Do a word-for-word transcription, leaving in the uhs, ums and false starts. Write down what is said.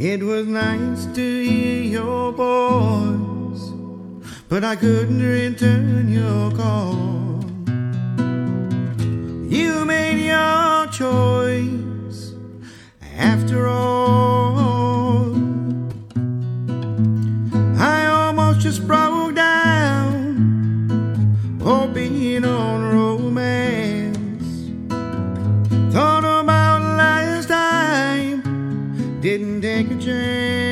It was nice to hear your voice, but I couldn't return your call. You made your choice after all. I almost just broke down, hoping on romance. Thought about last time, didn't take a chance.